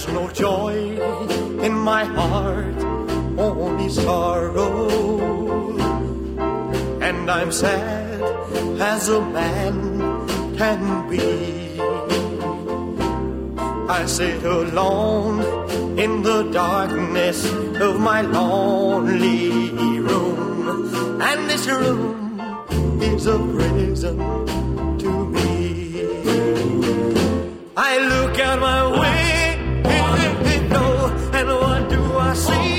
There's no joy in my heart, only sorrow. And I'm sad as a man can be. I sit alone in the darkness of my lonely room, and this room is a prison to me. I look out my window, and what do I see?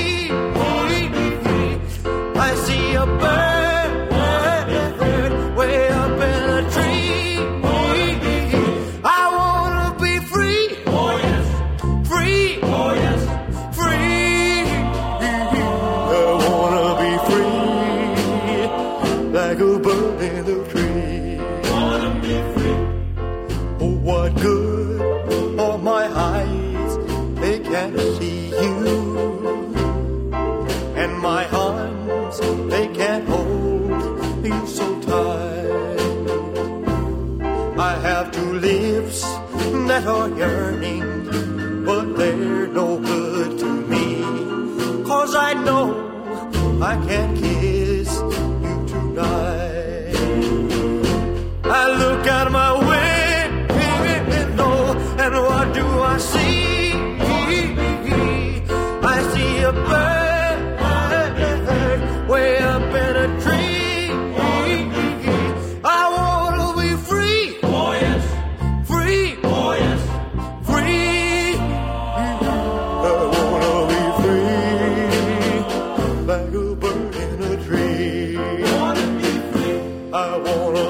I see a bird way up in a tree. I wanna be free. Oh yes, free. Oh yes, free. I wanna be free, like a bird in the tree. Wanna be free. Oh, what good are my eyes? They can't see you, and my arms, they can't hold you so tight. I have two lips that are yearning, but they're no good to me, 'cause I know I can't kiss you tonight. I look out my window, and what do I see? I see a bird way up in a tree. I wanna be free. Oh yes, free. Oh yes, free. I wanna be free, like a bird in a tree. Wanna be free. I wanna